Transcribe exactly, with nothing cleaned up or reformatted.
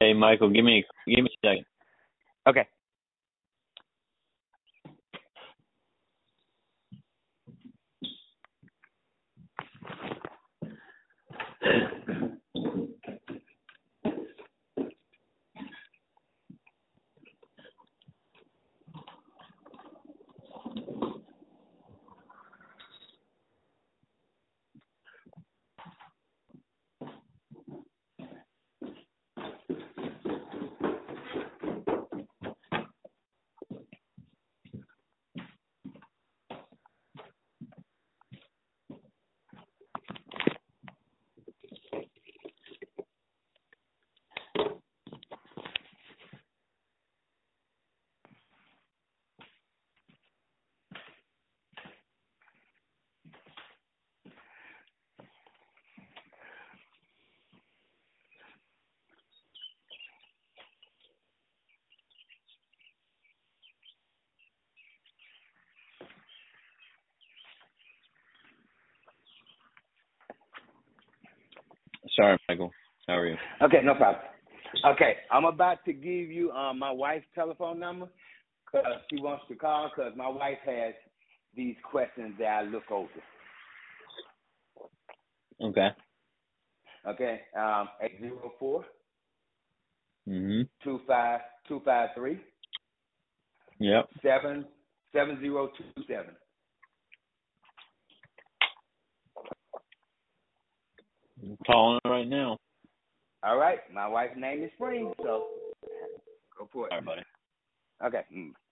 Hey, Michael, give me give me a second. Okay. Sorry, Michael. How are you? Okay, no problem. Okay, I'm about to give you um, my wife's telephone number because she wants to call because my wife has these questions that I look over. Okay. Okay, um, eight zero four, Mhm. two five two five three, Yep. seven seven zero two seven. I'm calling it right now. All right, my wife's name is Spring, so go for it. All right, buddy. Okay. Mm.